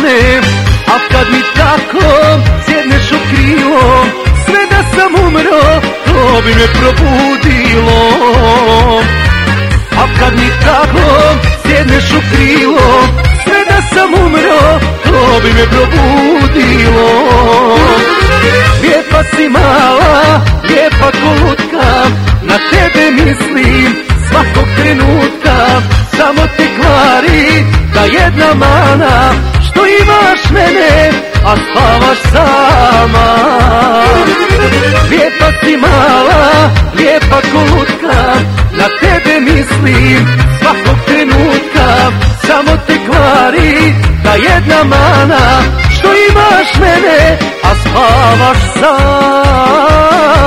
mene, a kad mi tako sjedneš u krilo, sve da sam umro, to bi me probudilo. A kad mi tako sjedneš u krilo, sve da sam umro, to bi me probudilo. Lijepa si mala, lijepa ko lutka, na tebe mislim svakog trenutka. Samo te kvari ta jedna mana, što imaš mene, a spavaš sama. Lijepa si mala, lijepa ko lutka, na tebe mislim svakog trenutka. Samo te kvari ta jedna mana, što imaš mene, a spavaš sama.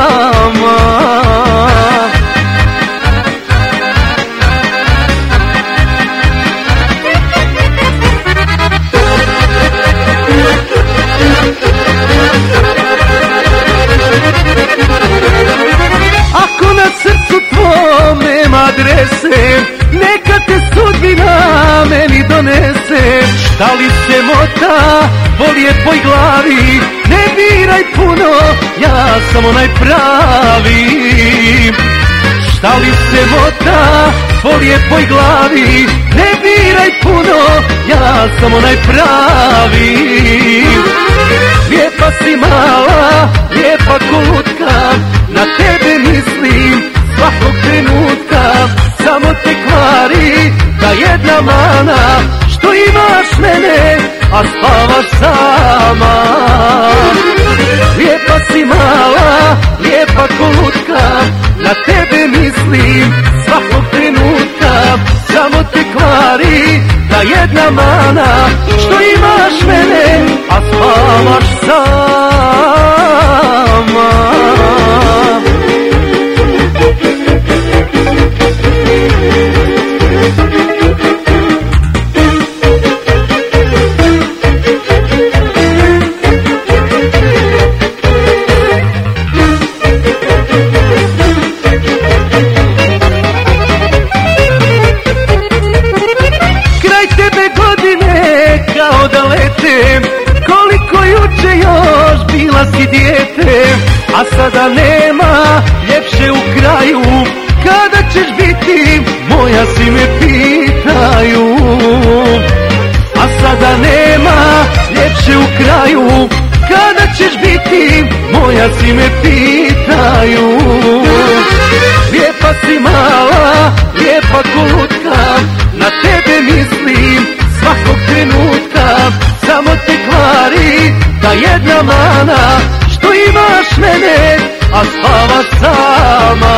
Ako na srcu tvom nema adrese, neka te sudbina meni donese. Šta li se mota po lijepoj glavi, ne biraj puno, ja sam onaj pravi. Šta li se mota po lijepoj glavi, ne biraj puno, ja sam onaj pravi. Lijepa si mala, lijepa ko lutka, na tebe mislim svakog trenutka. Samo te kvari ta jedna mana, što imaš mene, a spavaš sama. Lijepa si mala, lijepa ko lutka, na tebe mislim svakog trenutka. Samo te kvari ta jedna mana, što imaš mene, a spavaš sama. Kao da lete, koliko juče još bila si dijete, a sada nema ljepše u kraju. Kada ćeš biti moja, si me pitaju. A sada nema ljepše u kraju, kada ćeš biti moja, si me pitaju. Lijepa si mala, lijepa ko lutka, na tebe mislim svakog trenutka. Samo te kvari ta jedna mana, što imaš mene, a spavaš sama.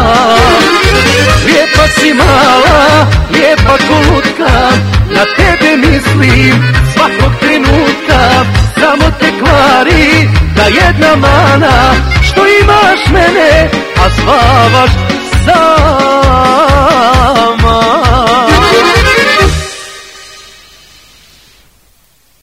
Lijepa si mala, lijepa ko lutka, na tebe mislim svakog trenutka. Samo te kvari ta jedna mana, što imaš mene, a spavaš sama.